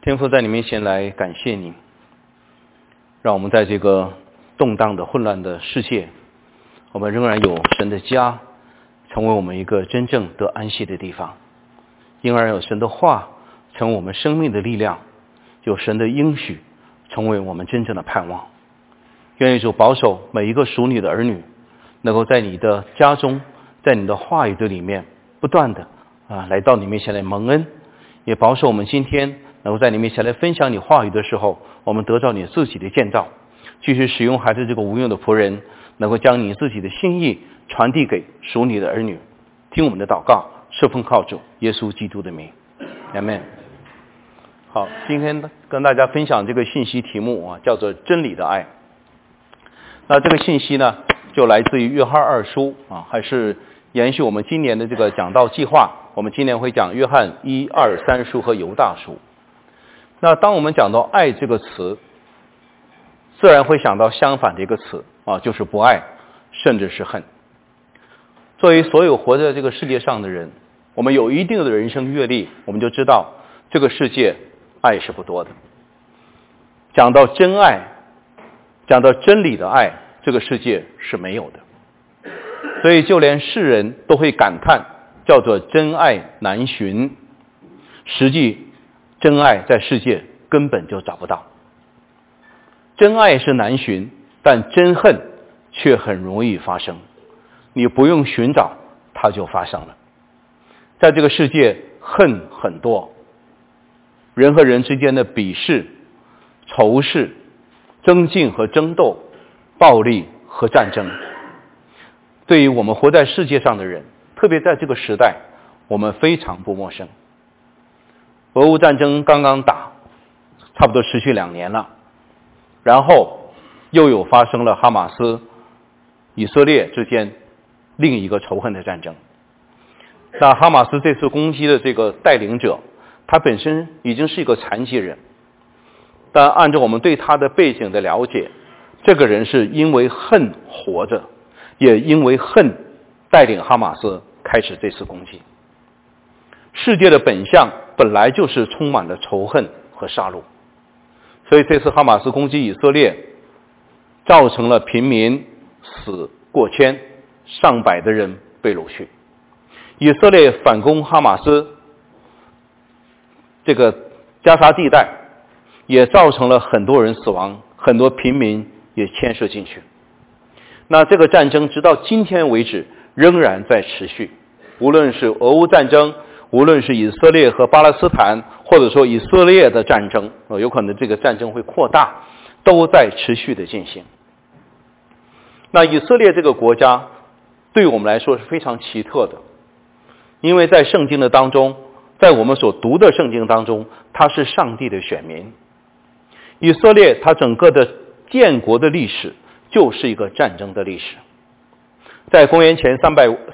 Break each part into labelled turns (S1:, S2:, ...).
S1: 天父，在你面前来感谢你，让我们在这个动荡的混乱的世界，我们仍然有神的家，成为我们一个真正得安息的地方。因而有神的话成为我们生命的力量，有神的应许成为我们真正的盼望。愿主保守每一个属你的儿女，能够在你的家中，在你的话语的里面不断的来到你面前来蒙恩，也保守我们今天能够在你面前来分享你话语的时候，我们得到你自己的建造，继续使用孩子这个无用的仆人，能够将你自己的心意传递给属你的儿女。听我们的祷告，是奉靠主耶稣基督的名，阿们。好，今天跟大家分享这个信息题目叫做真理的爱。那这个信息呢，就来自于约翰二书还是延续我们今年的这个讲道计划。我们今年会讲约翰1、2、3书和犹大书。那当我们讲到爱这个词，自然会想到相反的一个词就是不爱，甚至是恨。作为所有活在这个世界上的人，我们有一定的人生阅历，我们就知道这个世界爱是不多的。讲到真爱，讲到真理的爱，这个世界是没有的。所以就连世人都会感叹，叫做真爱难寻。实际真爱在世界根本就找不到。真爱是难寻，但真恨却很容易发生。你不用寻找，它就发生了。在这个世界，恨很多，人和人之间的鄙视、仇视、争竞和争斗、暴力和战争，对于我们活在世界上的人，特别在这个时代，我们非常不陌生。俄乌战争刚刚打，差不多持续2年了，然后又有发生了哈马斯、以色列之间另一个仇恨的战争。那哈马斯这次攻击的这个带领者，他本身已经是一个残疾人，但按照我们对他的背景的了解，这个人是因为恨活着，也因为恨带领哈马斯开始这次攻击。世界的本相本来就是充满了仇恨和杀戮，所以这次哈马斯攻击以色列，造成了平民死过千，上百的人被掳去。以色列反攻哈马斯，这个加沙地带也造成了很多人死亡，很多平民也牵涉进去。那这个战争直到今天为止仍然在持续，无论是俄乌战争，无论是以色列和巴勒斯坦，或者说以色列的战争，有可能这个战争会扩大，都在持续的进行。那以色列这个国家对我们来说是非常奇特的，因为在圣经的当中，在我们所读的圣经当中，它是上帝的选民。以色列它整个的建国的历史就是一个战争的历史。在公元前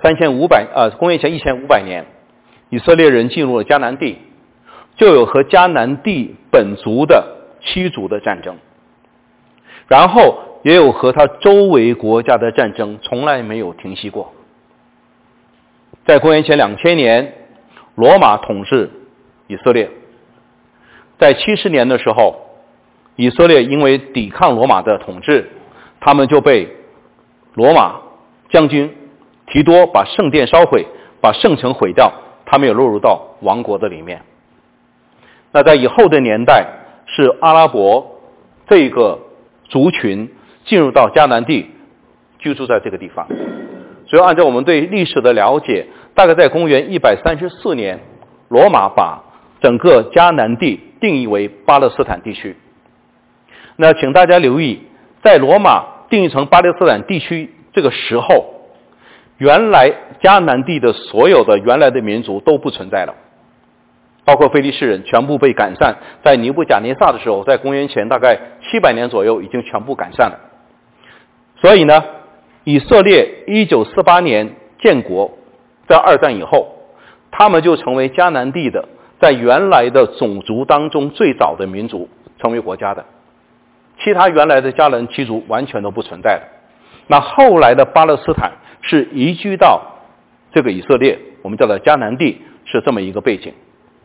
S1: 1500年，以色列人进入了迦南地，就有和迦南地本族的七族的战争，然后也有和他周围国家的战争，从来没有停息过。在公元前2000年，罗马统治以色列。在70年的时候，以色列因为抵抗罗马的统治，他们就被罗马将军提多把圣殿烧毁，把圣城毁掉，他们也落入到王国的里面。那在以后的年代，是阿拉伯这个族群进入到迦南地，居住在这个地方。所以按照我们对历史的了解，大概在公元134年，罗马把整个迦南地定义为巴勒斯坦地区。那请大家留意，在罗马定义成巴勒斯坦地区这个时候，原来迦南地的所有的原来的民族都不存在了，包括非利士人全部被赶散。在尼布甲尼撒的时候，在公元前大概700年左右已经全部赶散了。所以呢，以色列1948年建国，在二战以后，他们就成为迦南地的在原来的种族当中最早的民族，成为国家的。其他原来的迦南七族完全都不存在了。那后来的巴勒斯坦是移居到这个以色列，我们叫做迦南地，是这么一个背景。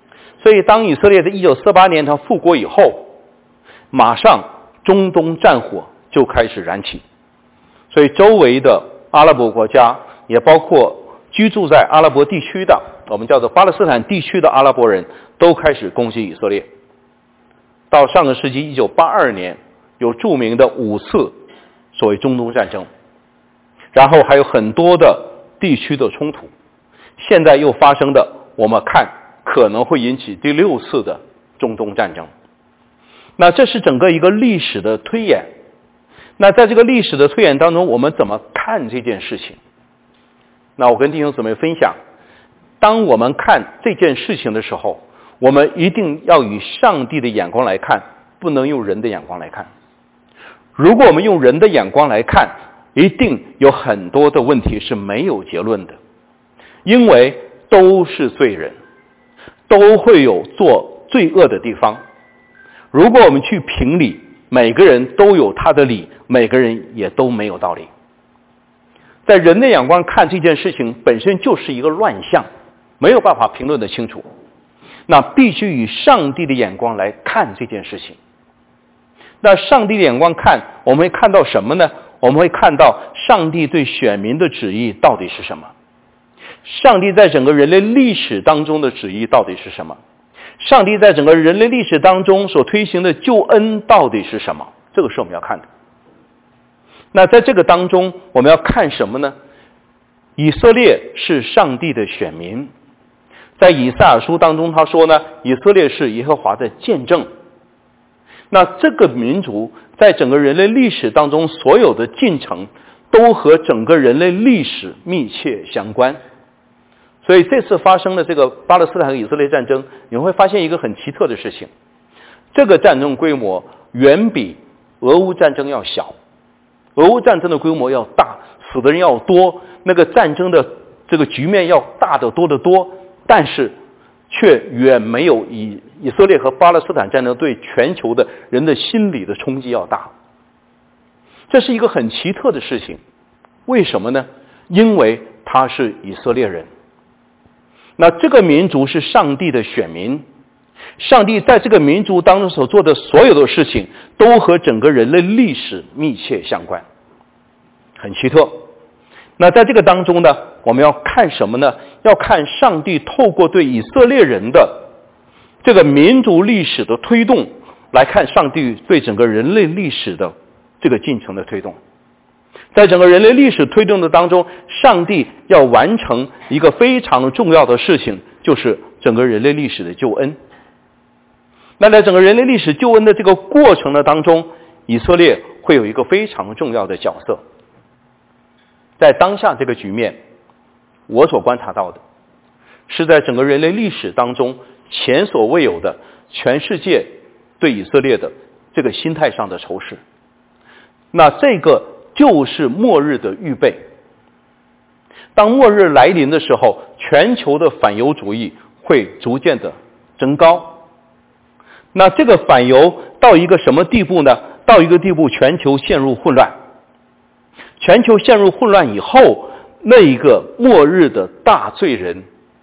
S1: 所以当以色列在1948年他复国以后，马上中东战火就开始燃起，所以周围的阿拉伯国家，也包括居住在阿拉伯地区的我们叫做巴勒斯坦地区的阿拉伯人，都开始攻击以色列。到上个世纪1982年，有著名的5次所谓中东战争，然后还有很多的地区的冲突，现在又发生的，我们看可能会引起第6次的中东战争。那这是整个一个历史的推演。那在这个历史的推演当中，我们怎么看这件事情？那我跟弟兄姊妹分享，当我们看这件事情的时候，我们一定要以上帝的眼光来看，不能用人的眼光来看。如果我们用人的眼光来看，一定有很多的问题是没有结论的，因为都是罪人，都会有做罪恶的地方。如果我们去评理，每个人都有他的理，每个人也都没有道理。在人的眼光看这件事情本身就是一个乱象，没有办法评论得清楚。那必须以上帝的眼光来看这件事情。那上帝的眼光看，我们会看到什么呢？我们会看到上帝对选民的旨意到底是什么？上帝在整个人类历史当中的旨意到底是什么？上帝在整个人类历史当中所推行的救恩到底是什么？这个是我们要看的。那在这个当中，我们要看什么呢？以色列是上帝的选民，在以赛亚书当中他说呢，以色列是耶和华的见证。那这个民族在整个人类历史当中所有的进程都和整个人类历史密切相关。所以这次发生的这个巴勒斯坦和以色列战争，你会发现一个很奇特的事情，这个战争规模远比俄乌战争要小，俄乌战争的规模要大，死的人要多，那个战争的这个局面要大得多得多，但是却远没有以色列和巴勒斯坦战争对全球的人的心理的冲击要大。这是一个很奇特的事情，为什么呢？因为他是以色列人。那这个民族是上帝的选民，上帝在这个民族当中所做的所有的事情都和整个人类历史密切相关，很奇特。那在这个当中呢，我们要看什么呢？要看上帝透过对以色列人的这个民族历史的推动，来看上帝对整个人类历史的这个进程的推动。在整个人类历史推动的当中，上帝要完成一个非常重要的事情，就是整个人类历史的救恩。那在整个人类历史救恩的这个过程的当中，以色列会有一个非常重要的角色。在当下这个局面，我所观察到的是在整个人类历史当中前所未有的全世界对以色列的这个心态上的仇视。那这个就是末日的预备。当末日来临的时候，全球的反犹主义会逐渐的增高。那这个反犹到一个什么地步呢？到一个地步，全球陷入混乱。全球陷入混乱以后，那一个末日的大罪人，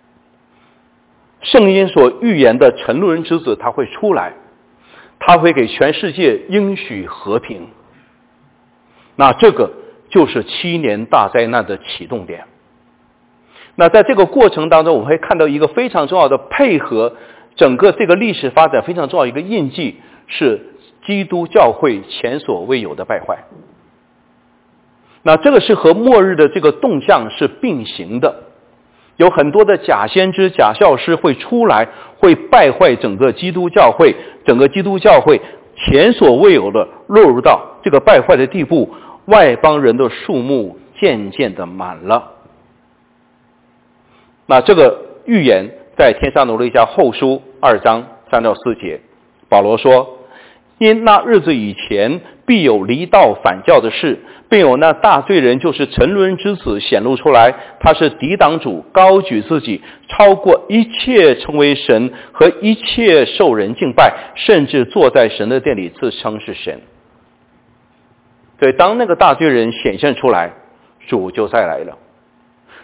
S1: 圣经所预言的沉沦之子，他会出来，他会给全世界应许和平。那这个就是7年大灾难的启动点。那在这个过程当中，我们会看到一个非常重要的配合整个这个历史发展非常重要一个印记，是基督教会前所未有的败坏。那这个是和末日的这个动向是并行的，有很多的假先知假教师会出来，会败坏整个基督教会，整个基督教会前所未有的落入到这个败坏的地步，外邦人的数目渐渐的满了。那这个预言在帖撒罗尼迦后书2章3到4节，保罗说，因那日子以前必有离道反教的事，并有那大罪人，就是沉沦之子显露出来，他是抵挡主，高举自己，超过一切成为神，和一切受人敬拜，甚至坐在神的殿里自称是神。所以当那个大罪人显现出来，主就再来了。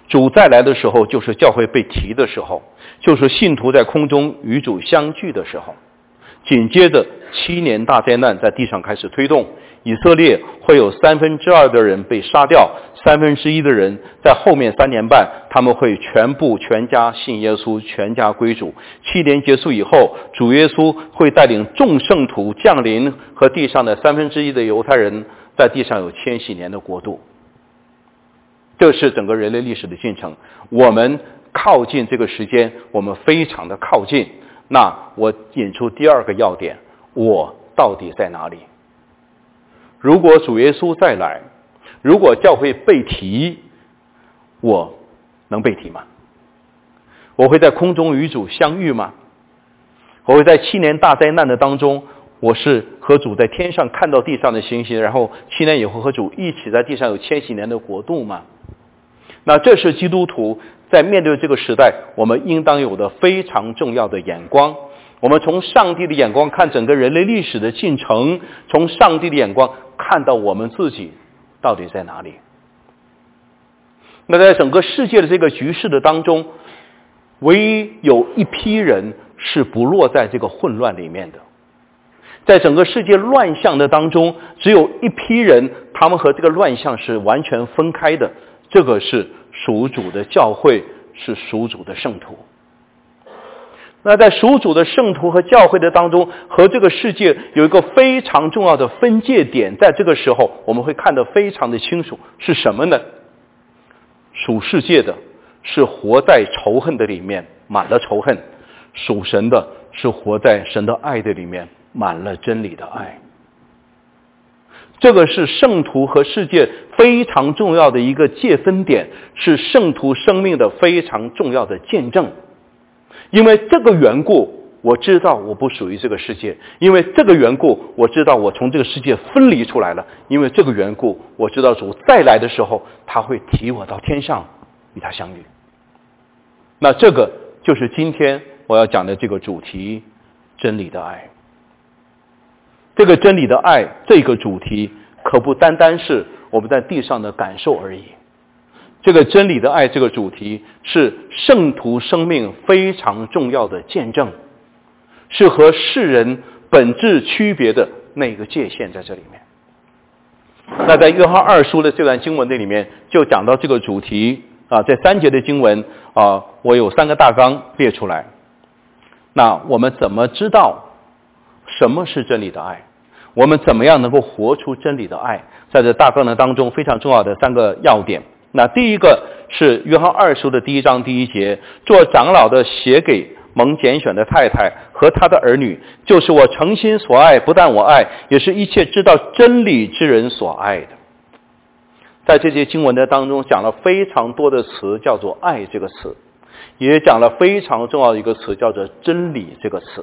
S1: 主再来的时候，就是教会被提的时候，就是信徒在空中与主相聚的时候。紧接着7年大灾难在地上开始推动，以色列会有2/3的人被杀掉，1/3的人在后面3年半，他们会全家信耶稣，全家归主。7年结束以后，主耶稣会带领众圣徒降临，和地上的1/3的犹太人在地上有千禧年的国度。这是整个人类历史的进程。我们靠近这个时间，我们非常的靠近。那我引出第二个要点，我到底在哪里？如果主耶稣再来，如果教会被提，我能被提吗？我会在空中与主相遇吗？我会在7年大灾难的当中，我是和主在天上看到地上的星星，然后7年以后和主一起在地上有千禧年的国度吗？那这是基督徒在面对这个时代，我们应当有的非常重要的眼光。我们从上帝的眼光看整个人类历史的进程，从上帝的眼光看到我们自己到底在哪里。那在整个世界的这个局势的当中，唯一有一批人是不落在这个混乱里面的。在整个世界乱象的当中，只有一批人，他们和这个乱象是完全分开的。这个是属主的教会，是属主的圣徒。那在属主的圣徒和教会的当中，和这个世界有一个非常重要的分界点，在这个时候我们会看得非常的清楚，是什么呢？属世界的是活在仇恨的里面，满了仇恨；属神的是活在神的爱的里面，满了真理的爱。这个是圣徒和世界非常重要的一个界分点，是圣徒生命的非常重要的见证。因为这个缘故，我知道我不属于这个世界；因为这个缘故，我知道我从这个世界分离出来了；因为这个缘故，我知道主再来的时候，他会提我到天上与他相遇。那这个就是今天我要讲的这个主题，真理的爱。这个真理的爱，这个主题可不单单是我们在地上的感受而已。这个真理的爱这个主题是圣徒生命非常重要的见证，是和世人本质区别的那个界限在这里面。那在约翰2书的这段经文的里面就讲到这个主题啊，这3节的经文啊，我有3个大纲列出来。那我们怎么知道什么是真理的爱？我们怎么样能够活出真理的爱？在这大纲的当中非常重要的3个要点。那第一个是约翰2书的1章1节，做长老的写给蒙拣选的太太和他的儿女，就是我诚心所爱，不但我爱，也是一切知道真理之人所爱的。在这些经文的当中讲了非常多的词，叫做爱这个词，也讲了非常重要的一个词，叫做真理这个词。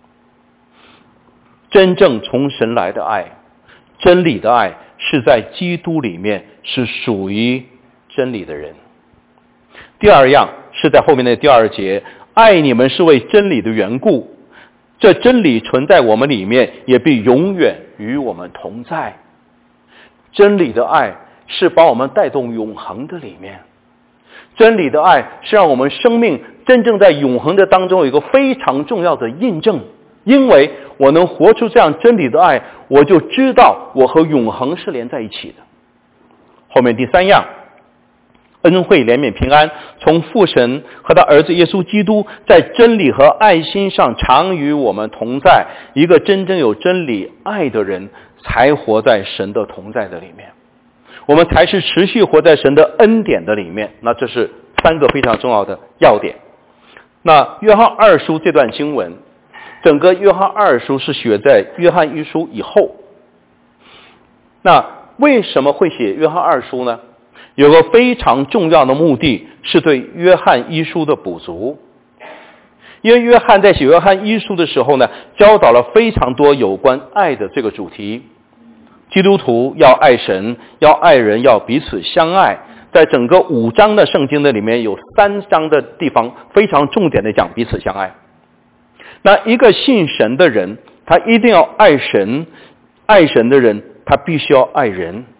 S1: 真正从神来的爱，真理的爱，是在基督里面是属于真理的人。第二样是在后面的第2节，爱你们是为真理的缘故，这真理存在我们里面，也必永远与我们同在。真理的爱是把我们带动永恒的里面，真理的爱是让我们生命真正在永恒的当中有一个非常重要的印证。因为我能活出这样真理的爱，我就知道我和永恒是连在一起的。后面第3样，恩惠怜悯平安从父神和他儿子耶稣基督在真理和爱心上常与我们同在。一个真正有真理爱的人才活在神的同在的里面，我们才是持续活在神的恩典的里面。那这是3个非常重要的要点。那约翰2书这段经文，整个约翰2书是写在约翰1书以后。那为什么会写约翰2书呢？有个非常重要的目的，是对约翰1书的补足。因为约翰在写约翰1书的时候呢，教导了非常多有关爱的这个主题。基督徒要爱神，要爱人，要彼此相爱。在整个5章的圣经的里面，有3章的地方非常重点的讲彼此相爱。那一个信神的人，他一定要爱神，爱神的人他必须要爱人。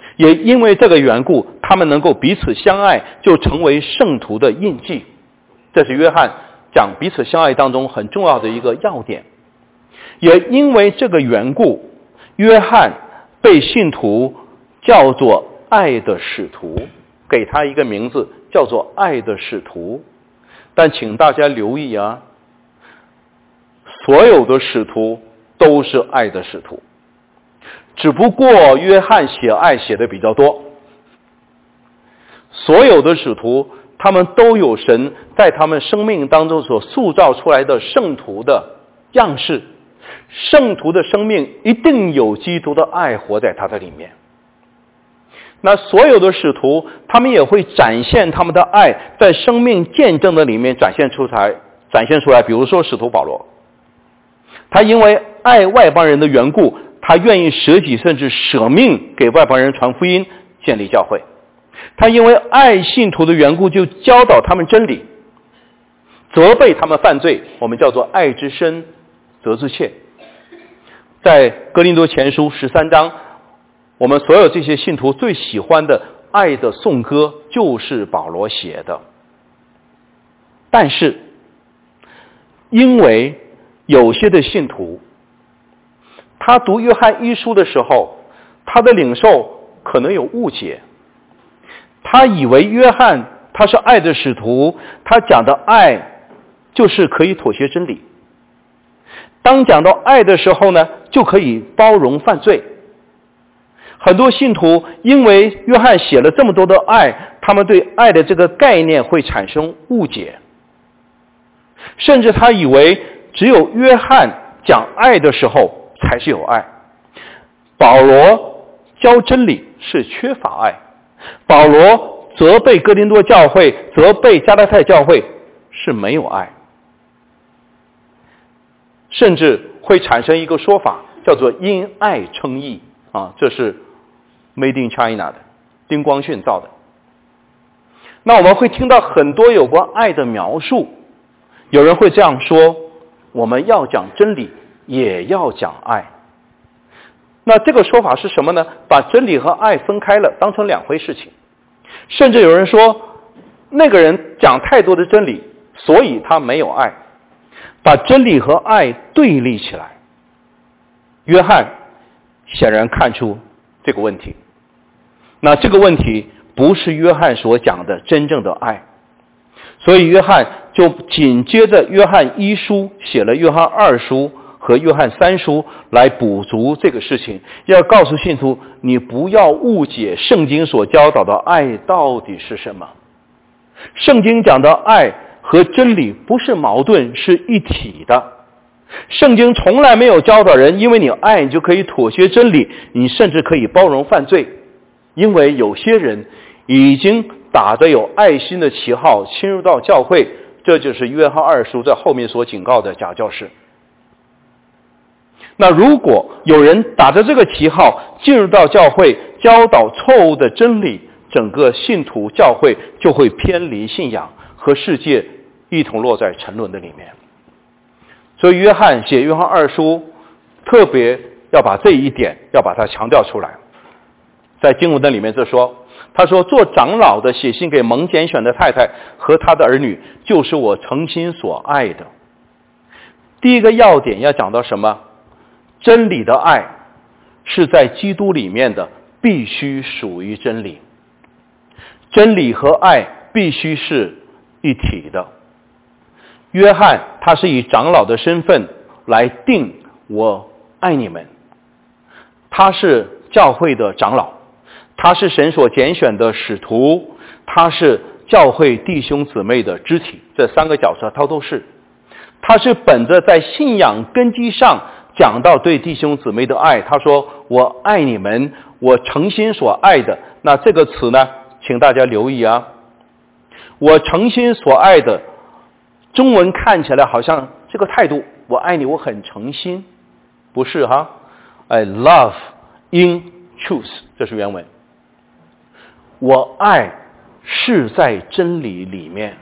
S1: 也因为这个缘故，他们能够彼此相爱，就成为圣徒的印记。这是约翰讲彼此相爱当中很重要的一个要点。也因为这个缘故，约翰被信徒叫做爱的使徒，给他一个名字叫做爱的使徒。但请大家留意啊，所有的使徒都是爱的使徒，只不过约翰写爱写的比较多。所有的使徒他们都有神在他们生命当中所塑造出来的圣徒的样式，圣徒的生命一定有基督的爱活在他的里面。那所有的使徒他们也会展现他们的爱，在生命见证的里面展现出来。比如说使徒保罗，他因为爱外邦人的缘故，他愿意舍己甚至舍命给外邦人传福音，建立教会。他因为爱信徒的缘故，就教导他们真理，责备他们犯罪，我们叫做爱之深责之切。在哥林多前书13章，我们所有这些信徒最喜欢的爱的颂歌就是保罗写的。但是因为有些的信徒，他读约翰一书的时候，他的领受可能有误解，他以为约翰他是爱的使徒，他讲的爱就是可以妥协真理，当讲到爱的时候呢，就可以包容犯罪。很多信徒因为约翰写了这么多的爱，他们对爱的这个概念会产生误解，甚至他以为只有约翰讲爱的时候才是有爱，保罗教真理是缺乏爱，保罗责备哥林多教会，责备加拉太教会是没有爱，甚至会产生一个说法叫做因爱称义啊，这是 Made in China 的，丁光训造的。那我们会听到很多有关爱的描述，有人会这样说，我们要讲真理也要讲爱。那这个说法是什么呢？把真理和爱分开了，当成两回事情。甚至有人说，那个人讲太多的真理，所以他没有爱，把真理和爱对立起来。约翰显然看出这个问题，那这个问题不是约翰所讲的真正的爱，所以约翰就紧接着约翰一书写了约翰二书和约翰三书来补足这个事情，要告诉信徒，你不要误解圣经所教导的爱到底是什么。圣经讲的爱和真理不是矛盾，是一体的。圣经从来没有教导人因为你爱你就可以妥协真理，你甚至可以包容犯罪，因为有些人已经打着有爱心的旗号侵入到教会，这就是约翰二书在后面所警告的假教师。那如果有人打着这个旗号进入到教会，教导错误的真理，整个信徒教会就会偏离信仰，和世界一同落在沉沦的里面。所以约翰写约翰二书特别要把这一点要把它强调出来。在经文的里面就说，他说做长老的写信给蒙拣选的太太和他的儿女，就是我诚心所爱的。第一个要点要讲到什么？真理的爱是在基督里面的，必须属于真理。真理和爱必须是一体的。约翰他是以长老的身份来定我爱你们，他是教会的长老，他是神所拣选的使徒，他是教会弟兄姊妹的肢体，这三个角色他都是。他是本着在信仰根基上讲到对弟兄姊妹的爱，他说我爱你们，我诚心所爱的。那这个词呢，请大家留意啊，我诚心所爱的，中文看起来好像这个态度，我爱你，我很诚心，不是哈？I love in truth， 这是原文。我爱是在真理里面。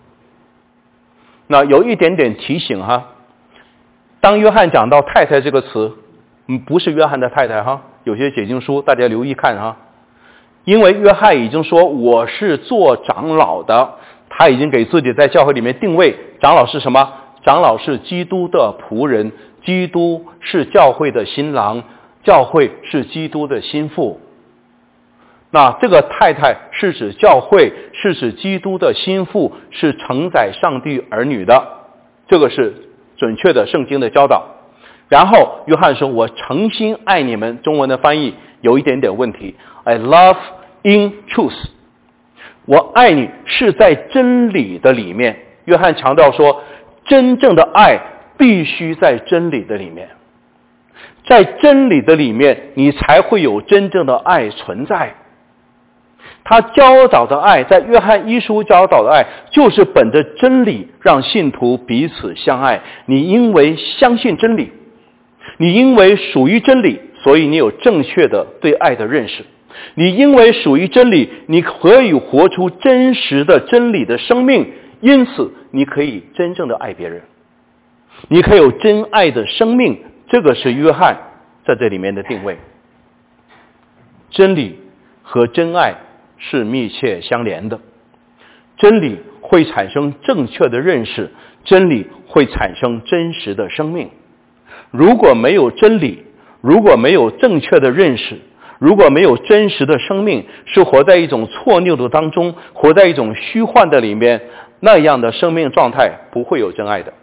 S1: 那有一点点提醒哈，当约翰讲到太太这个词，不是约翰的太太哈，有些解经书大家留意看哈， 因为约翰已经说我是做长老的，他已经给自己在教会里面定位，长老是什么？长老是基督的仆人，基督是教会的新郎，教会是基督的心腹。那这个太太是指教会，是指基督的心腹，是承载上帝儿女的，这个是准确的圣经的教导。然后约翰说我诚心爱你们，中文的翻译有一点点问题， I love in truth， 我爱你是在真理的里面。约翰强调说真正的爱必须在真理的里面，在真理的里面你才会有真正的爱存在。他教导的爱，在约翰一书教导的爱，就是本着真理让信徒彼此相爱。你因为相信真理，你因为属于真理，所以你有正确的对爱的认识。你因为属于真理，你可以活出真实的真理的生命，因此你可以真正的爱别人，你可以有真爱的生命。这个是约翰在这里面的定位。真理和真爱是密切相连的，真理会产生正确的认识，真理会产生真实的生命。如果没有真理，如果没有正确的认识，如果没有真实的生命，是活在一种错谬的当中，活在一种虚幻的里面，那样的生命状态不会有真爱的。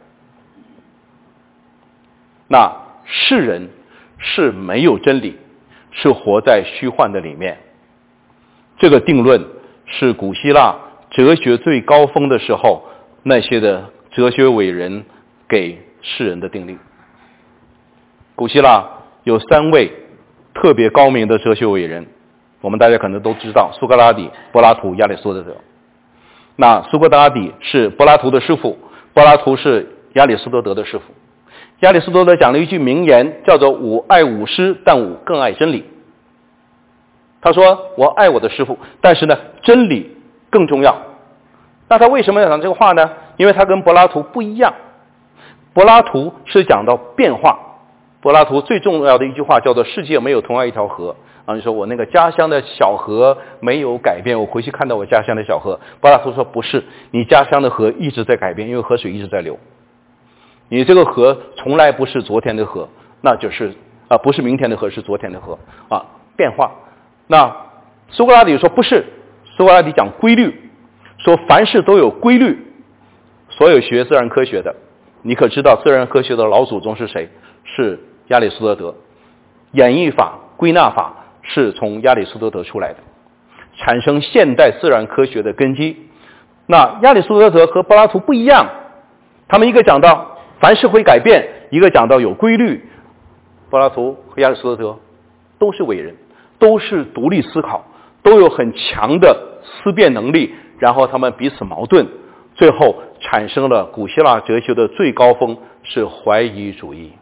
S1: 那世人是没有真理，是活在虚幻的里面。这个定论是古希腊哲学最高峰的时候那些的哲学伟人给世人的定律。古希腊有3位特别高明的哲学伟人，我们大家可能都知道，苏格拉底、柏拉图、亚里士多德。那苏格拉底是柏拉图的师傅，柏拉图是亚里士多德的师傅。亚里士多德讲了一句名言，叫做吾爱吾师，但吾更爱真理。他说我爱我的师傅，但是呢真理更重要。那他为什么要讲这个话呢？因为他跟柏拉图不一样。柏拉图是讲到变化，柏拉图最重要的一句话叫做世界没有同样一条河啊。你说我那个家乡的小河没有改变，我回去看到我家乡的小河。柏拉图说不是，你家乡的河一直在改变，因为河水一直在流。你这个河从来不是昨天的河，那就是不是明天的河，是昨天的河啊，变化。那苏格拉底说不是，苏格拉底讲规律，说凡事都有规律。所有学自然科学的，你可知道自然科学的老祖宗是谁？是亚里士多德。演绎法、归纳法是从亚里士多德出来的，产生现代自然科学的根基。那亚里士多德和柏拉图不一样，他们一个讲到凡事会改变，一个讲到有规律。柏拉图和亚里士多德都是伟人，都是独立思考，都有很强的思辨能力，然后他们彼此矛盾，最后产生了古希腊哲学的最高峰，是怀疑主义。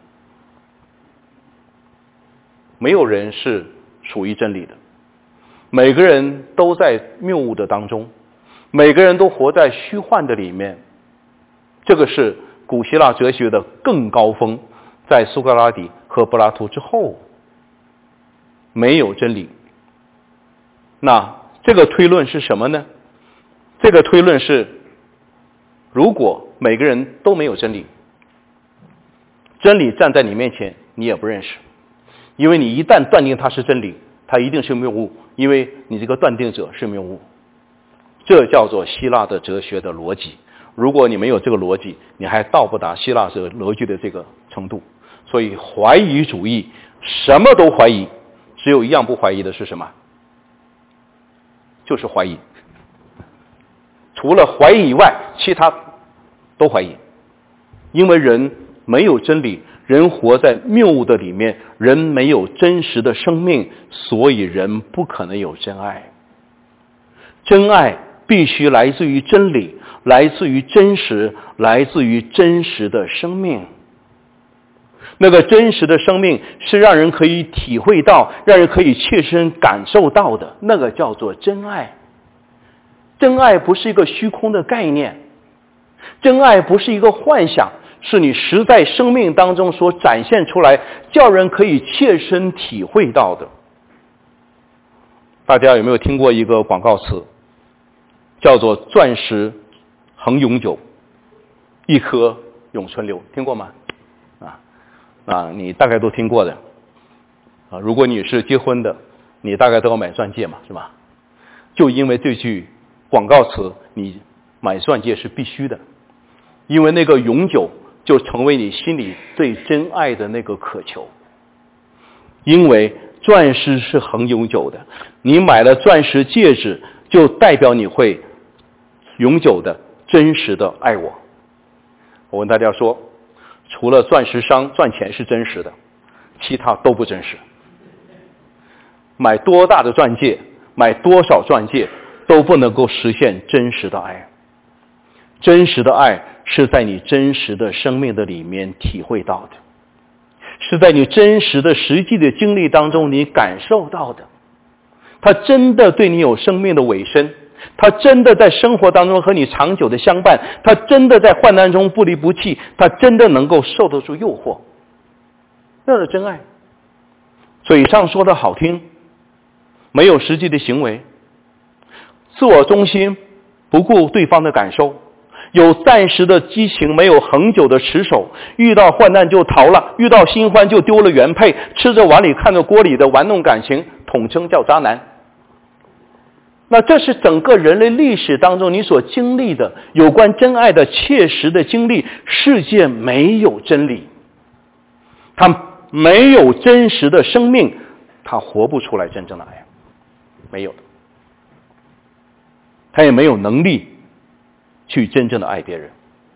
S1: 没有人是属于真理的，每个人都在谬误的当中，每个人都活在虚幻的里面。这个是古希腊哲学的更高峰，在苏格拉底和柏拉图之后，没有真理。那这个推论是什么呢？这个推论是，如果每个人都没有真理，真理站在你面前你也不认识，因为你一旦断定它是真理，它一定是谬误，因为你这个断定者是谬误。这叫做希腊的哲学的逻辑。如果你没有这个逻辑，你还到不达希腊这个逻辑的这个程度。所以怀疑主义什么都怀疑，只有一样不怀疑的是什么？就是怀疑。除了怀疑以外，其他都怀疑。因为人没有真理，人活在谬误的里面，人没有真实的生命，所以人不可能有真爱。真爱必须来自于真理，来自于真实，来自于真实的生命。那个真实的生命是让人可以体会到，让人可以切身感受到的，那个叫做真爱。真爱不是一个虚空的概念，真爱不是一个幻想，是你实在生命当中所展现出来，叫人可以切身体会到的。 大家有没有听过一个广告词，叫做钻石恒永久，一颗永存留，听过吗？你大概都听过的。如果你是结婚的，你大概都要买钻戒嘛，是吧？就因为这句广告词，你买钻戒是必须的，因为那个永久就成为你心里最真爱的那个渴求。因为钻石是恒永久的，你买了钻石戒指，就代表你会永久的、真实的爱我。我问大家说，除了钻石商赚钱是真实的，其他都不真实。买多大的钻戒，买多少钻戒，都不能够实现真实的爱。真实的爱是在你真实的生命的里面体会到的，是在你真实的实际的经历当中你感受到的。他真的对你有生命的委身，他真的在生活当中和你长久的相伴，他真的在患难中不离不弃，他真的能够受得住诱惑。那是真爱。嘴上说的好听，没有实际的行为，自我中心，不顾对方的感受，有暂时的激情，没有恒久的持守，遇到患难就逃了，遇到新欢就丢了原配，吃着碗里看着锅里的，玩弄感情，统称叫渣男。那这是整个人类历史当中你所经历的有关真爱的切实的经历。世界没有真理，它没有真实的生命，它活不出来真正的爱，没有的。他也没有能力去真正的爱别人，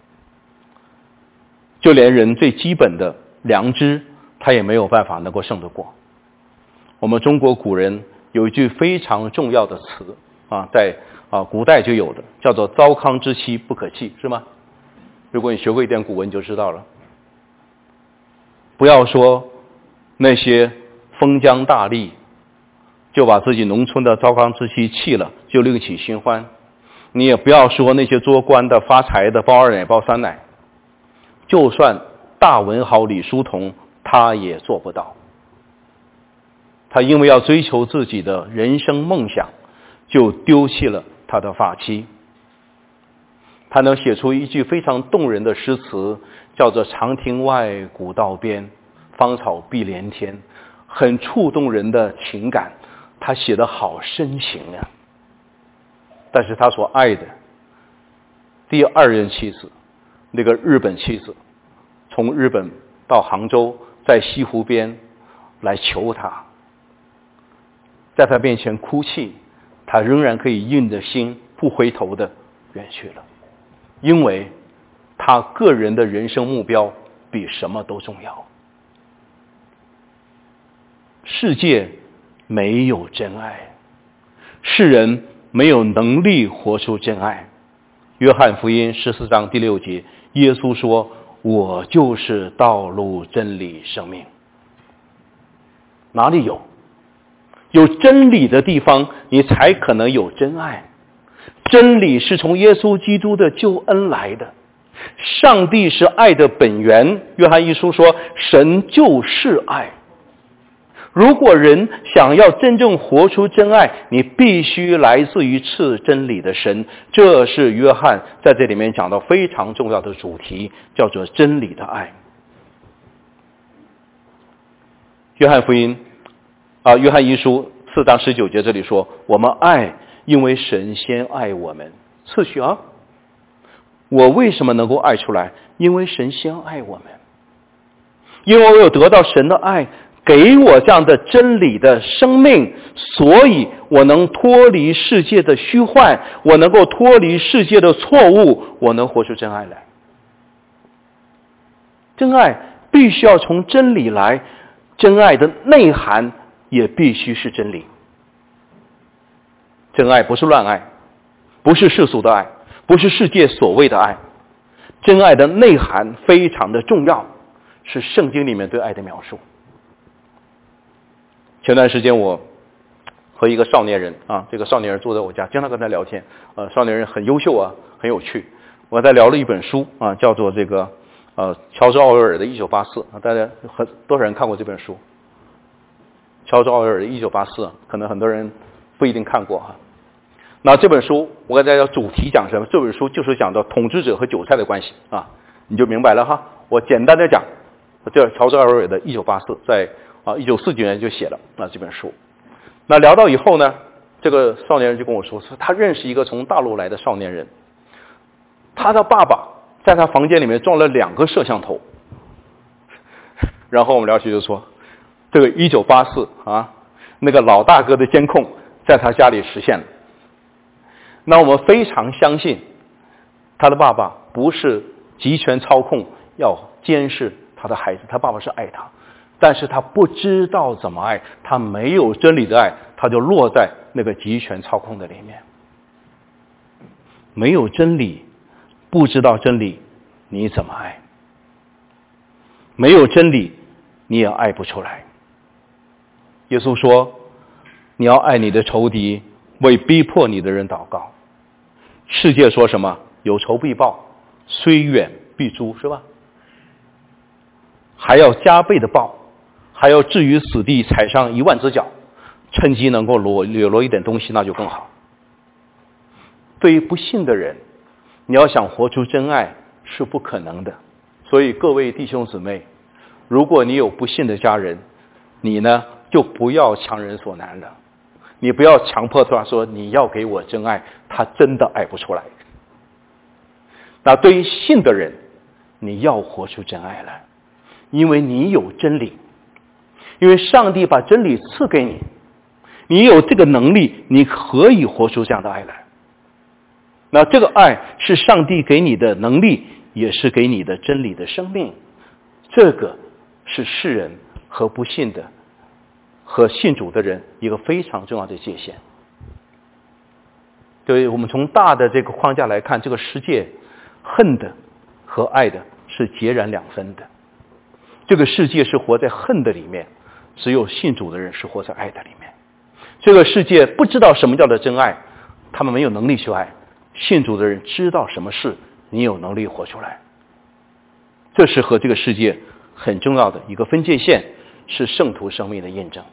S1: 就连人最基本的良知，他也没有办法能够胜得过。我们中国古人有一句非常重要的词在古代就有的，叫做糟糠之妻不可弃，是吗？如果你学过一点古文就知道了。不要说那些封疆大吏就把自己农村的糟糠之妻弃了，就另起新欢。你也不要说那些做官的发财的包二奶包三奶，就算大文豪李叔同他也做不到。他因为要追求自己的人生梦想，就丢弃了他的发妻。他能写出一句非常动人的诗词，叫做长亭外，古道边，芳草碧连天，很触动人的情感。他写得好深情啊。但是他所爱的第二任妻子，那个日本妻子，从日本到杭州，在西湖边来求他，在他面前哭泣，他仍然可以硬着心不回头的远去了，因为他个人的人生目标比什么都重要。世界没有真爱，世人没有能力活出真爱。约翰福音14章第6节，耶稣说，我就是道路真理生命。哪里有？有真理的地方，你才可能有真爱。真理是从耶稣基督的救恩来的。上帝是爱的本源，约翰一书说，神就是爱。如果人想要真正活出真爱，你必须来自于赐真理的神。这是约翰在这里面讲到非常重要的主题，叫做真理的爱。约翰福音约翰一书4章19节这里说，我们爱，因为神先爱我们。次序我为什么能够爱出来？因为神先爱我们，因为我有得到神的爱，给我这样的真理的生命，所以我能脱离世界的虚幻，我能够脱离世界的错误，我能活出真爱来。真爱必须要从真理来，真爱的内涵也必须是真理。真爱不是乱爱，不是世俗的爱，不是世界所谓的爱。真爱的内涵非常的重要，是圣经里面对爱的描述。前段时间我和一个少年人这个少年人坐在我家，经常跟他聊天。少年人很优秀很有趣。我在聊了一本书叫做这个乔治奥威尔的1984。大家多少人看过这本书？乔治奥威尔的1984，可能很多人不一定看过哈。那这本书我给大家主题讲什么？这本书就是讲到统治者和韭菜的关系啊，你就明白了哈。我简单的讲，这乔治·奥威尔的1984在1949年就写了这本书。那聊到以后呢，这个少年人就跟我说他认识一个从大陆来的少年人，他的爸爸在他房间里面装了2个摄像头。然后我们聊起就说，这个1984那个老大哥的监控在他家里实现了。那我们非常相信他的爸爸不是集权操控要监视他的孩子，他爸爸是爱他，但是他不知道怎么爱，他没有真理的爱，他就落在那个集权操控的里面。没有真理，不知道真理，你怎么爱？没有真理，你也爱不出来。耶稣说，你要爱你的仇敌，为逼迫你的人祷告。世界说什么？有仇必报，虽远必诛，是吧？还要加倍的报，还要置于死地，踩上10000只脚，趁机能够裸露一点东西，那就更好。对于不信的人，你要想活出真爱是不可能的。所以各位弟兄姊妹，如果你有不信的家人，你呢就不要强人所难了。你不要强迫他说你要给我真爱，他真的爱不出来。那对于信的人，你要活出真爱来，因为你有真理，因为上帝把真理赐给你，你有这个能力，你可以活出这样的爱来。那这个爱是上帝给你的能力，也是给你的真理的生命。这个是世人和不信的和信主的人一个非常重要的界限。对，我们从大的这个框架来看，这个世界恨的和爱的是截然2分的。这个世界是活在恨的里面，只有信主的人是活在爱的里面。这个世界不知道什么叫做真爱，他们没有能力去爱。信主的人知道什么事，你有能力活出来。这是和这个世界很重要的一个分界线，是圣徒生命的印证。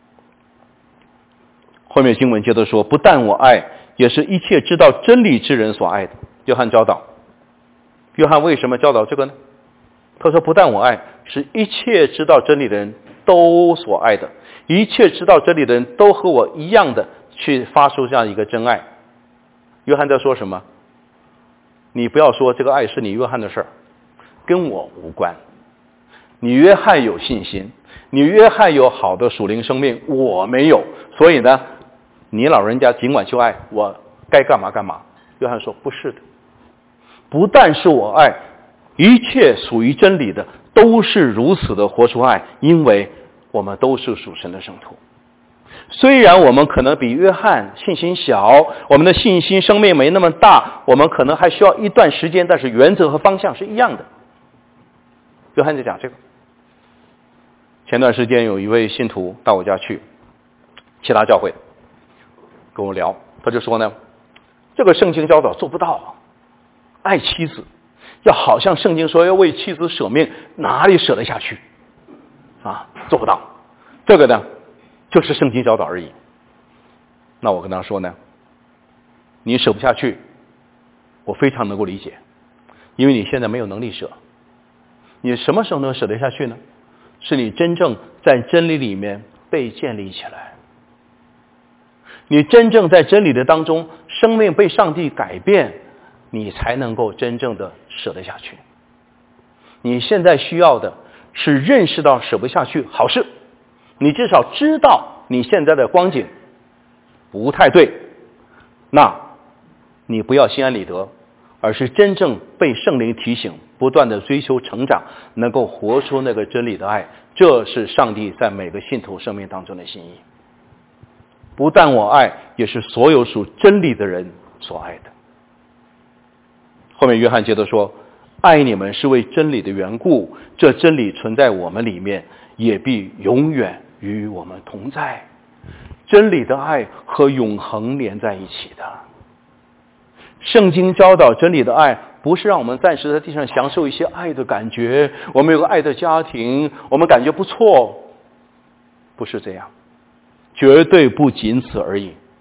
S1: 后面经文接着说，不但我爱，也是一切知道真理之人所爱的。约翰教导，约翰为什么教导这个呢？他说不但我爱，是一切知道真理的人都所爱的，一切知道真理的人都和我一样的去发出这样一个真爱。约翰在说什么？你不要说这个爱是你约翰的事儿，跟我无关。你约翰有信心，你约翰有好的属灵生命，我没有，所以呢，你老人家尽管去爱，我该干嘛干嘛。约翰说不是的，不但是我爱，一切属于真理的都是如此的活出爱，因为我们都是属神的圣徒。虽然我们可能比约翰信心小，我们的信心生命没那么大，我们可能还需要一段时间，但是原则和方向是一样的。约翰就讲这个。前段时间有一位信徒到我家去，其他教会跟我聊，他就说呢，这个圣经教导做不到，爱妻子要好像圣经说要为妻子舍命，哪里舍得下去做不到。这个呢就是圣经教导而已。那我跟他说呢，你舍不下去，我非常能够理解，因为你现在没有能力舍。你什么时候能舍得下去呢？是你真正在真理里面被建立起来，你真正在真理的当中，生命被上帝改变，你才能够真正的舍得下去。你现在需要的是认识到舍不下去好事，你至少知道你现在的光景不太对，那你不要心安理得，而是真正被圣灵提醒，不断的追求成长，能够活出那个真理的爱。这是上帝在每个信徒生命当中的心意。不但我爱，也是所有属真理的人所爱的。后面约翰接着说，爱你们是为真理的缘故，这真理存在我们里面，也必永远与我们同在。真理的爱和永恒连在一起的。圣经教导真理的爱，不是让我们暂时在地上享受一些爱的感觉，我们有个爱的家庭，我们感觉不错，不是这样，绝对不仅此而已。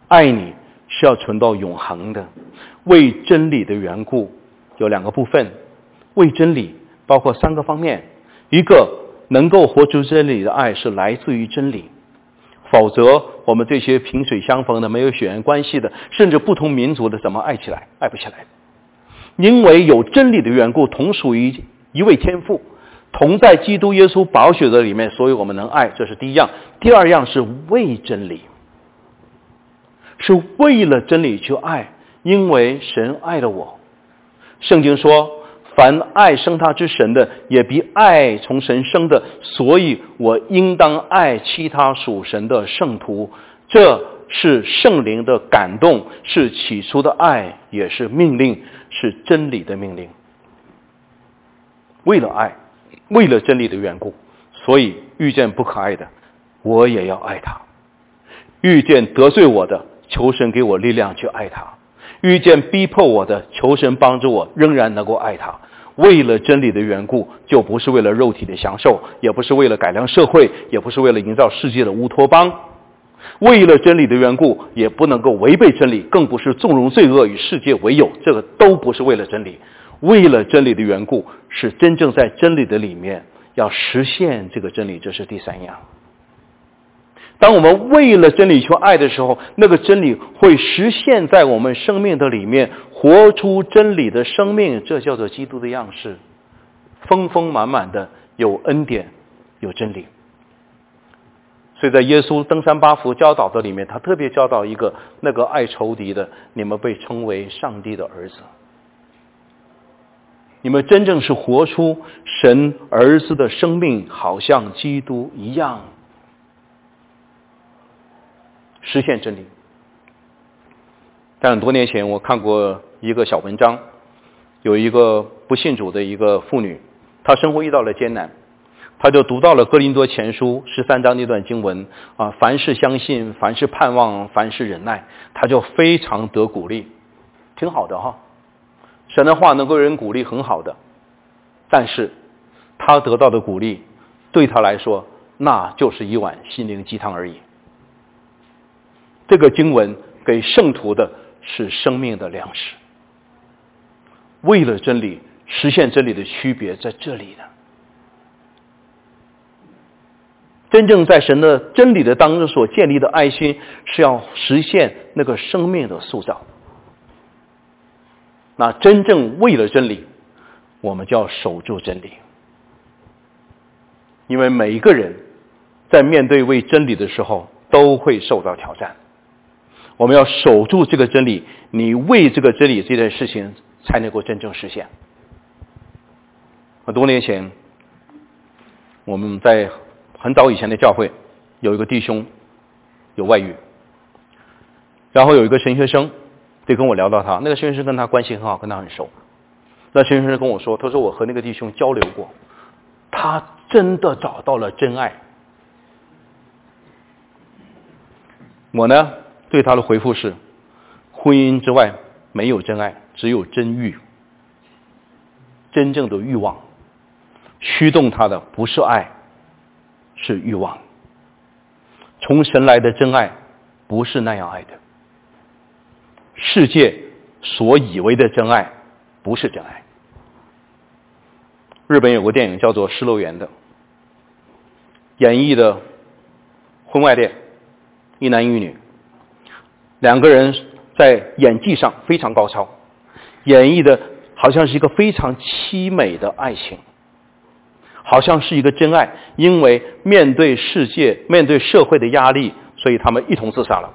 S1: 爱你是要存到永恒的。为真理的缘故，有2个部分。为真理包括3个方面，一个能够活出真理的爱是来自于真理，否则我们这些萍水相逢的、没有血缘关系的，甚至不同民族的，怎么爱起来？爱不起来。因为有真理的缘故，同属于一位天父，同在基督耶稣宝血的里面，所以我们能爱，这是第一样。第二样是为真理，是为了真理去爱，因为神爱了我。圣经说，凡爱生他之神的，也必爱从神生的，所以我应当爱其他属神的圣徒。这是圣灵的感动，是起初的爱，也是命令，是真理的命令。为了爱，为了真理的缘故，所以遇见不可爱的，我也要爱他；遇见得罪我的，求神给我力量去爱他；遇见逼迫我的，求神帮助我仍然能够爱他。为了真理的缘故，就不是为了肉体的享受，也不是为了改良社会，也不是为了营造世界的乌托邦。为了真理的缘故，也不能够违背真理，更不是纵容罪恶与世界为友，这个都不是为了真理。为了真理的缘故，是真正在真理的里面要实现这个真理，这是第3样。当我们为了真理去爱的时候，那个真理会实现在我们生命的里面，活出真理的生命，这叫做基督的样式，丰丰满满的有恩典，有真理。所以在耶稣登山八福教导的里面，他特别教导一个，那个爱仇敌的，你们被称为上帝的儿子。你们真正是活出神儿子的生命，好像基督一样，实现真理。但很多年前我看过一个小文章，有一个不信主的一个妇女，她生活遇到了艰难，她就读到了哥林多前书13章那段经文啊，凡事相信，凡事盼望，凡事忍耐，她就非常得鼓励，挺好的哈。神的话能够让人鼓励，很好的，但是她得到的鼓励对她来说，那就是一碗心灵鸡汤而已。这个经文给圣徒的是生命的粮食。为了真理，实现真理的区别在这里呢。真正在神的真理的当中所建立的爱心，是要实现那个生命的塑造。那真正为了真理，我们就要守住真理。因为每一个人在面对为真理的时候，都会受到挑战。我们要守住这个真理，你为这个真理这件事情才能够真正实现。很多年前，我们在很早以前的教会有一个弟兄有外遇，然后有一个神学生就跟我聊到他，那个神学生跟他关系很好，跟他很熟。那神学生跟我说，他说我和那个弟兄交流过，他真的找到了真爱。我呢对他的回复是，婚姻之外没有真爱，只有真欲。真正的欲望驱动他的不是爱，是欲望。从神来的真爱不是那样爱的，世界所以为的真爱不是真爱。日本有个电影叫做《失乐园》的，演绎的婚外恋，一男一女，两个人在演技上非常高超，演绎的好像是一个非常凄美的爱情，好像是一个真爱，因为面对世界，面对社会的压力，所以他们一同自杀了。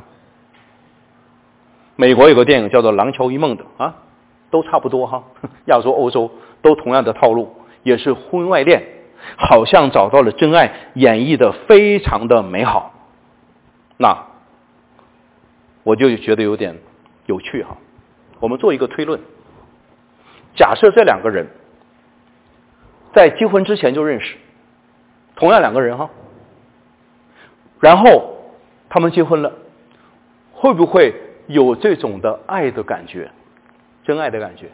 S1: 美国有个电影叫做《廊桥遗梦》的啊，都差不多哈，亚洲、欧洲都同样的套路，也是婚外恋，好像找到了真爱，演绎的非常的美好。那我就觉得有点有趣哈。我们做一个推论，假设这两个人在结婚之前就认识，同样两个人哈，然后他们结婚了，会不会有这种的爱的感觉，真爱的感觉？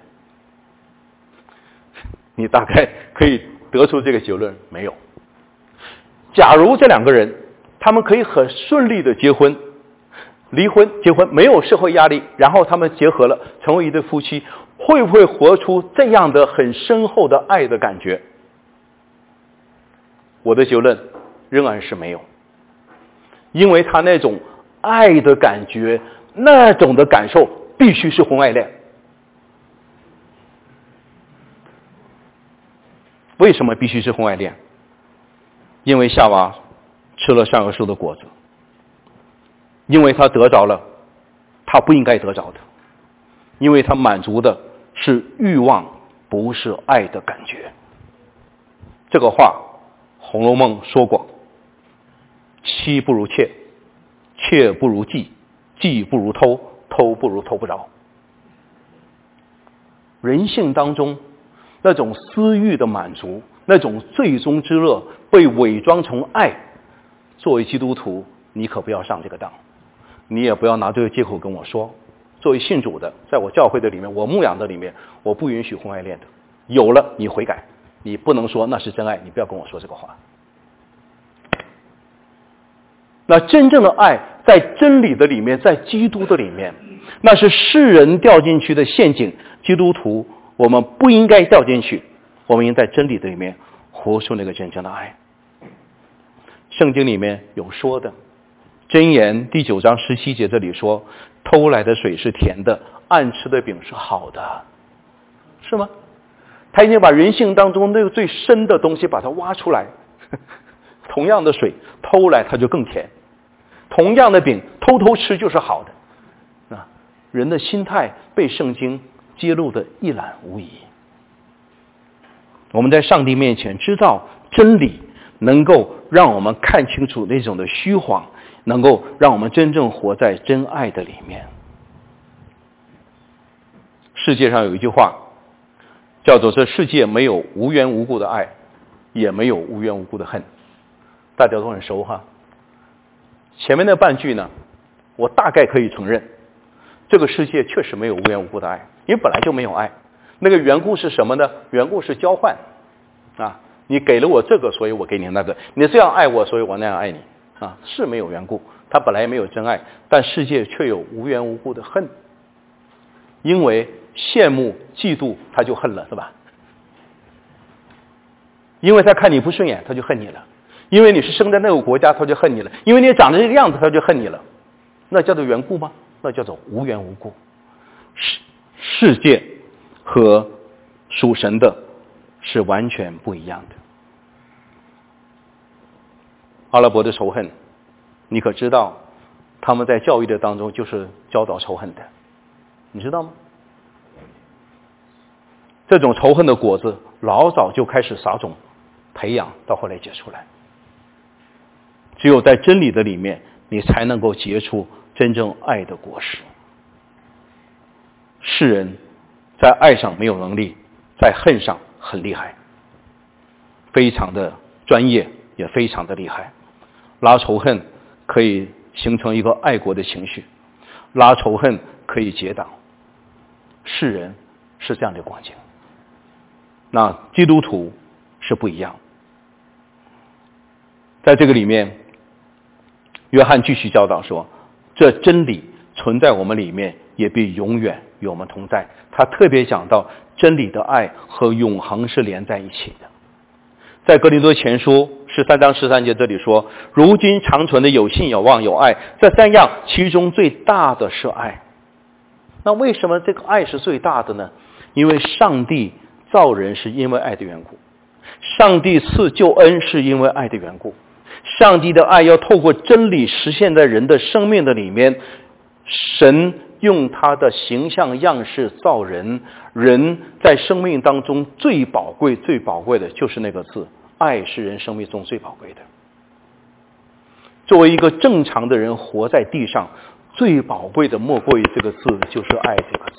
S1: 你大概可以得出这个结论，没有。假如这两个人他们可以很顺利的结婚， 离婚结婚没有社会压力，然后他们结合了成为一对夫妻，会不会活出这样的很深厚的爱的感觉？我的结论仍然是没有，因为他那种爱的感觉，那种的感受必须是婚外恋。为什么必须是婚外恋？因为夏娃吃了善恶树的果子，因为他得着了他不应该得着的，因为他满足的是欲望，不是爱的感觉。这个话《红楼梦》说过，妻不如妾，妾不如妓，妓不如偷，偷不如偷不着。人性当中那种私欲的满足，那种最终之乐被伪装成爱，作为基督徒你可不要上这个当，你也不要拿这个借口跟我说，作为信主的，在我教会的里面，我牧养的里面，我不允许婚外恋的，有了你悔改，你不能说那是真爱，你不要跟我说这个话。那真正的爱在真理的里面，在基督的里面，那是世人掉进去的陷阱，基督徒我们不应该掉进去，我们应在真理的里面活出那个真正的爱。圣经里面有说的，箴言第9章17节这里说，偷来的水是甜的，暗吃的饼是好的，是吗？他已经把人性当中那个最深的东西把它挖出来。同样的水偷来它就更甜，同样的饼偷偷吃就是好的。人的心态被圣经揭露的一览无遗。我们在上帝面前知道真理，能够让我们看清楚那种的虚谎，能够让我们真正活在真爱的里面。世界上有一句话叫做，这世界没有无缘无故的爱，也没有无缘无故的恨。大家都很熟哈。前面那半句呢，我大概可以承认，这个世界确实没有无缘无故的爱，因为本来就没有爱。那个缘故是什么呢？缘故是交换啊，你给了我这个，所以我给你那个，你这样爱我，所以我那样爱你啊，是没有缘故，他本来也没有真爱，但世界却有无缘无故的恨，因为羡慕嫉妒他就恨了，是吧？因为他看你不顺眼他就恨你了，因为你是生在那个国家他就恨你了，因为你长得这个样子他就恨你了，那叫做缘故吗？那叫做无缘无故。世界和属神的是完全不一样的。阿拉伯的仇恨，你可知道他们在教育的当中就是教导仇恨的，你知道吗？这种仇恨的果子老早就开始撒种培养，到后来结出来。只有在真理的里面，你才能够结出真正爱的果实。世人在爱上没有能力，在恨上很厉害，非常的专业，也非常的厉害。拉仇恨可以形成一个爱国的情绪，拉仇恨可以结党。世人是这样的光景，那基督徒是不一样。在这个里面，约翰继续教导说，这真理存在我们里面，也必永远与我们同在。他特别讲到真理的爱和永恒是连在一起的。在哥林多前书13章13节这里说，如今长存的有信有望有爱，这三样其中最大的是爱。那为什么这个爱是最大的呢？因为上帝造人是因为爱的缘故，上帝赐救恩是因为爱的缘故，上帝的爱要透过真理实现在人的生命的里面。神用他的形象样式造人，人在生命当中最宝贵最宝贵的就是那个字，爱是人生命中最宝贵的。作为一个正常的人活在地上，最宝贵的莫过于这个字，就是爱这个字。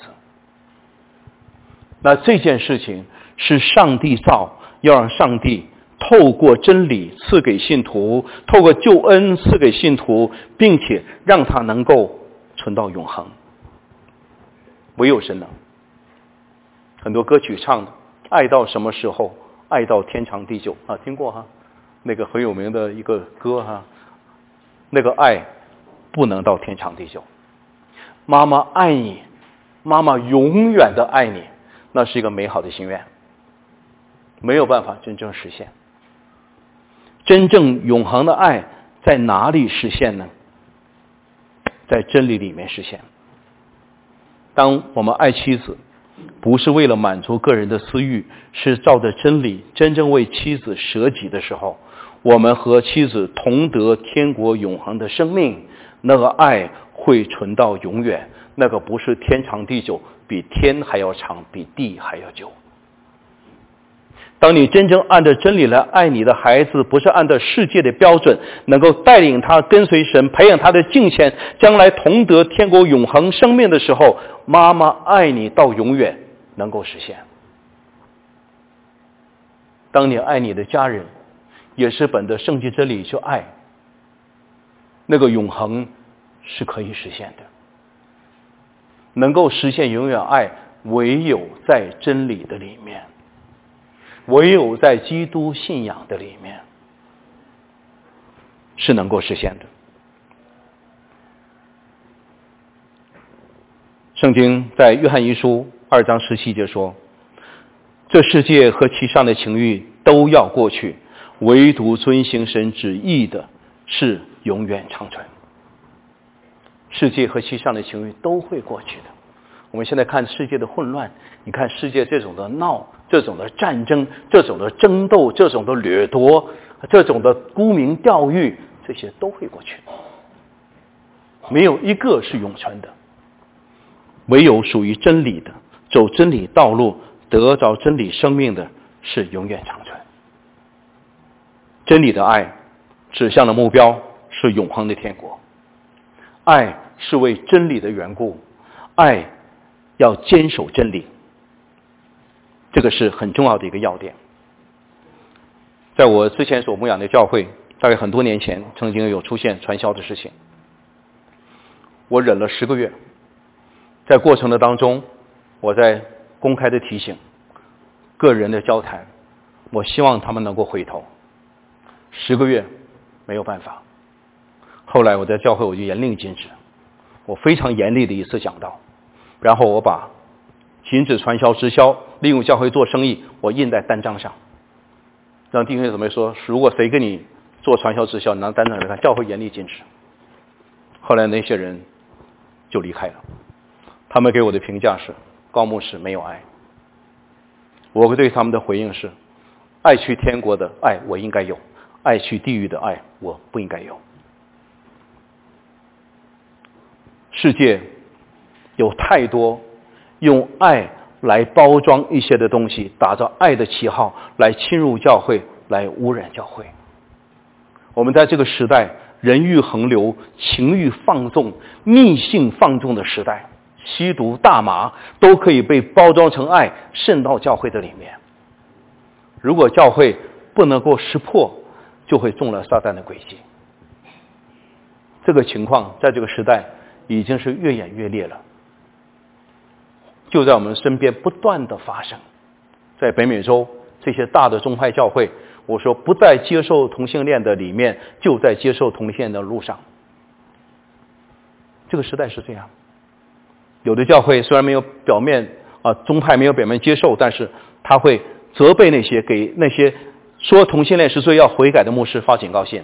S1: 那这件事情是上帝造，要让上帝透过真理赐给信徒，透过救恩赐给信徒，并且让他能够存到永恒。唯有神能。很多歌曲唱的爱到什么时候，爱到天长地久听过哈，那个很有名的一个歌哈，那个爱不能到天长地久。妈妈爱你，妈妈永远的爱你，那是一个美好的心愿，没有办法真正实现。真正永恒的爱在哪里实现呢？在真理里面实现。当我们爱妻子，不是为了满足个人的私欲，是照着真理真正为妻子舍己的时候，我们和妻子同得天国永恒的生命，那个爱会存到永远，那个不是天长地久，比天还要长，比地还要久。当你真正按照真理来爱你的孩子，不是按照世界的标准，能够带领他跟随神，培养他的敬虔，将来同得天国永恒生命的时候，妈妈爱你到永远能够实现。当你爱你的家人，也是本着圣经真理去爱，那个永恒是可以实现的。能够实现永远爱，唯有在真理的里面，唯有在基督信仰的里面是能够实现的。圣经在约翰一书2章17节说，这世界和其上的情欲都要过去，唯独遵行神旨意的是永远长存。世界和其上的情欲都会过去的。我们现在看世界的混乱，你看世界这种的闹，这种的战争，这种的争斗，这种的掠夺，这种的沽名钓誉，这些都会过去的，没有一个是永存的。唯有属于真理的，走真理道路，得着真理生命的，是永远长存。真理的爱指向的目标是永恒的天国，爱是为真理的缘故，爱要坚守真理，这个是很重要的一个要点。在我之前所牧养的教会，大概很多年前曾经有出现传销的事情，我忍了10个月，在过程的当中，我在公开的提醒，个人的交谈，我希望他们能够回头。10个月没有办法，后来我在教会我就严令禁止，我非常严厉的一次讲道，然后我把禁止传销直销，利用教会做生意，我印在单张上，让弟兄姊妹说，如果谁跟你做传销直销，你拿单张来看，教会严厉禁止。后来那些人就离开了，他们给我的评价是，高牧师没有爱。我对他们的回应是，爱去天国的爱我应该有，爱去地狱的爱我不应该有。世界有太多用爱来包装一些的东西，打着爱的旗号来侵入教会，来污染教会。我们在这个时代人欲横流，情欲放纵，逆性放纵的时代，吸毒大麻都可以被包装成爱，渗到教会的里面。如果教会不能够识破，就会中了撒旦的诡计。这个情况在这个时代已经是越演越烈了，就在我们身边不断的发生。在北美洲这些大的宗派教会，我说不在接受同性恋的里面，就在接受同性恋的路上。这个时代是这样，有的教会虽然没有表面宗派没有表面接受，但是他会责备那些给那些说同性恋是罪要悔改的牧师发警告信。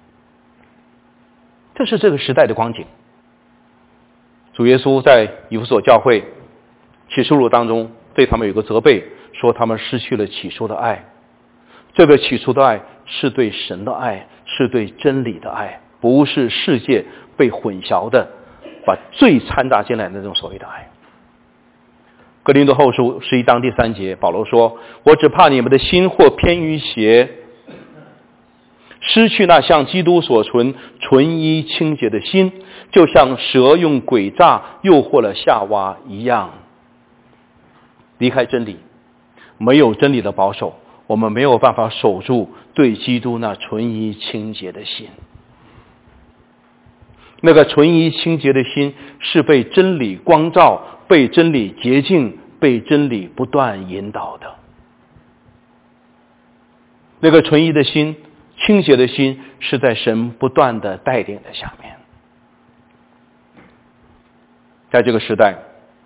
S1: 这是这个时代的光景。主耶稣在以弗所教会启示录当中对他们有个责备，说他们失去了起初的爱。这个起初的爱是对神的爱，是对真理的爱，不是世界被混淆的把罪掺杂进来的那种所谓的爱。哥林多后书11章第3节，保罗说，我只怕你们的心或偏于邪，失去那像基督所存纯一清洁的心，就像蛇用诡诈诱惑了夏娃一样。离开真理，没有真理的保守，我们没有办法守住对基督那纯一清洁的心。那个纯一清洁的心是被真理光照，被真理洁净，被真理不断引导的。那个纯一的心，清洁的心，是在神不断的带领的下面。 在这个时代，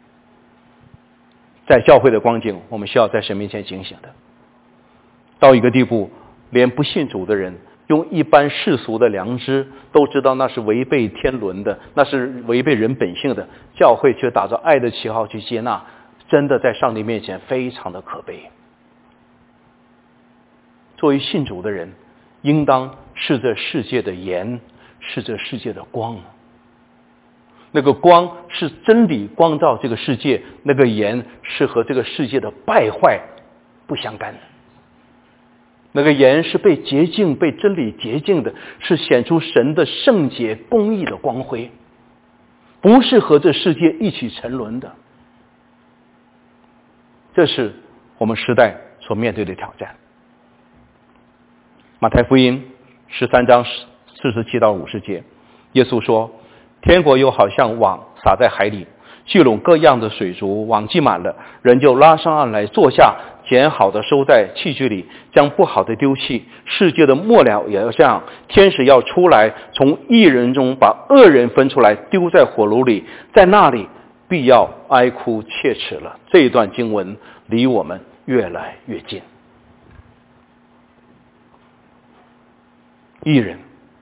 S1: 在教会的光景，我们需要在神面前警醒的。到一个地步，连不信主的人用一般世俗的良知都知道那是违背天伦的，那是违背人本性的，教会却打着爱的旗号去接纳，真的在上帝面前非常的可悲。作为信主的人，应当是这世界的盐，是这世界的光。那个光是真理光照这个世界，那个盐是和这个世界的败坏不相干的。那个盐是被洁净、被真理洁净的，是显出神的圣洁、公义的光辉，不是和这世界一起沉沦的。这是我们时代所面对的挑战。马太福音13章47到50节，耶稣说：天国又好像网撒在海里，聚拢各样的水族，网积满了，人就拉上岸来坐下，捡好的收在器具里，将不好的丢弃。世界的末了也要这样，天使要出来，从义人中把恶人分出来，丢在火炉里，在那里必要哀哭切齿了。这一段经文离我们越来越近。义人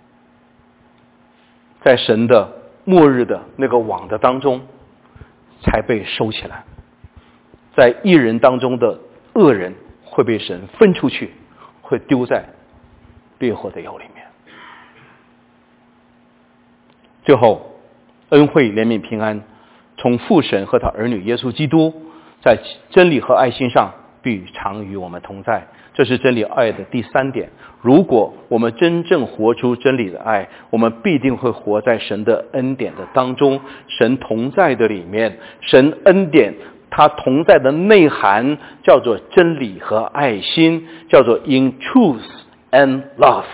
S1: 在神的末日的那个网的当中才被收起来，在义人当中的恶人会被神分出去，会丢在烈火的窑里面。最后，恩惠、怜悯、平安从父神和他儿女耶稣基督在真理和爱心上必常与我们同在。这是真理爱的第3点。如果我们真正活出真理的爱，我们必定会活在神的恩典的当中，神同在的里面。神恩典它同在的内涵叫做真理和爱心，叫做 in truth and love。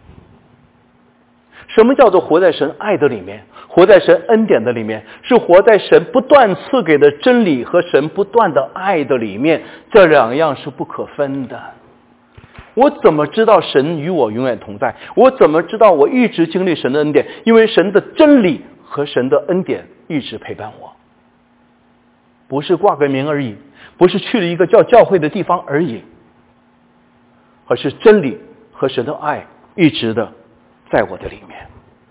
S1: 什么叫做活在神爱的里面，活在神恩典的里面？是活在神不断赐给的真理和神不断的爱的里面，这两样是不可分的。我怎么知道神与我永远同在？我怎么知道我一直经历神的恩典？因为神的真理和神的恩典一直陪伴我，不是挂个名而已，不是去了一个叫教会的地方而已，而是真理和神的爱一直的在我的里面。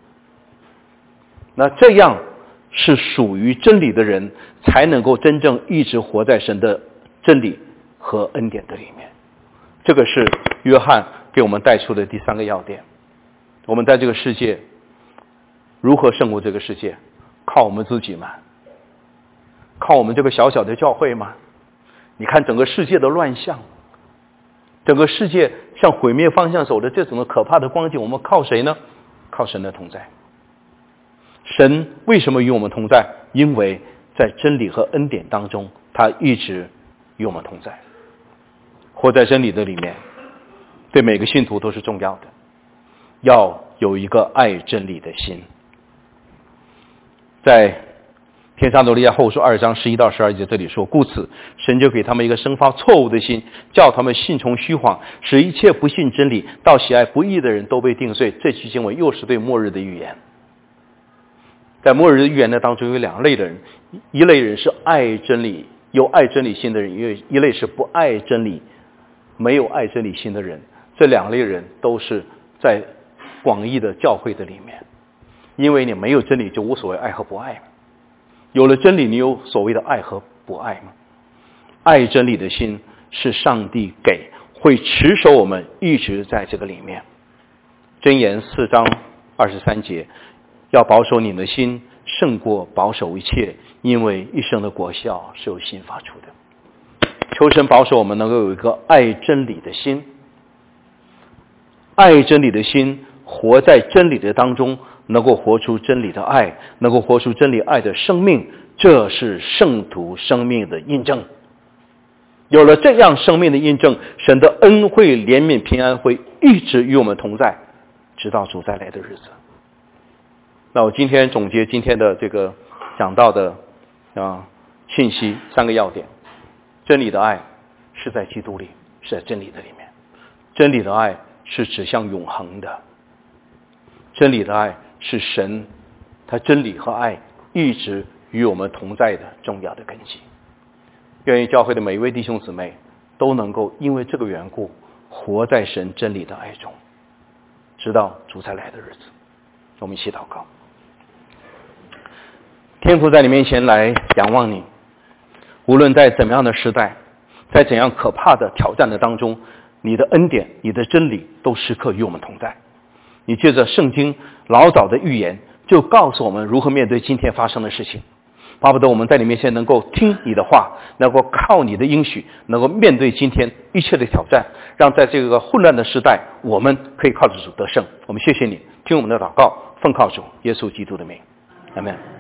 S1: 那这样是属于真理的人才能够真正一直活在神的真理和恩典的里面。这个是约翰给我们带出的第3个要点。我们在这个世界如何胜过这个世界？靠我们自己吗？靠我们这个小小的教会吗？你看整个世界的乱象，整个世界向毁灭方向走的这种的可怕的光景，我们靠谁呢？靠神的同在。神为什么与我们同在？因为在真理和恩典当中，他一直与我们同在。活在真理的里面，对每个信徒都是重要的，要有一个爱真理的心。在帖撒罗尼迦后书2章11到12节这里说，故此神就给他们一个生发错误的心，叫他们信从虚谎，使一切不信真理到喜爱不义的人都被定罪。这期经文又是对末日的预言。在末日的预言的当中有2类的人，一类人是爱真理有爱真理心的人，一类是不爱真理没有爱真理心的人。这2类人都是在广义的教会的里面。因为你没有真理就无所谓爱和不爱，有了真理你有所谓的爱和不爱吗？爱真理的心是上帝给，会持守我们一直在这个里面。箴言4章23节，要保守你的心胜过保守一切，因为一生的果效是由心发出的。求神保守我们能够有一个爱真理的心，爱真理的心，活在真理的当中，能够活出真理的爱，能够活出真理爱的生命，这是圣徒生命的印证。有了这样生命的印证，神的恩惠、怜悯、平安会一直与我们同在，直到主再来的日子。那我今天总结今天的这个讲到的信息3个要点。真理的爱是在基督里，是在真理的里面。真理的爱是指向永恒的，真理的爱是神他真理和爱一直与我们同在的重要的根基。愿意教会的每一位弟兄姊妹都能够因为这个缘故活在神真理的爱中，直到主再来的日子。我们一起祷告。天父，在你面前来仰望你，无论在怎么样的时代，在怎样可怕的挑战的当中，你的恩典，你的真理都时刻与我们同在。你借着圣经老早的预言，就告诉我们如何面对今天发生的事情。巴不得我们在你面前能够听你的话，能够靠你的应许，能够面对今天一切的挑战，让在这个混乱的时代，我们可以靠着主得胜。我们谢谢你，听我们的祷告，奉靠主耶稣基督的名，阿们。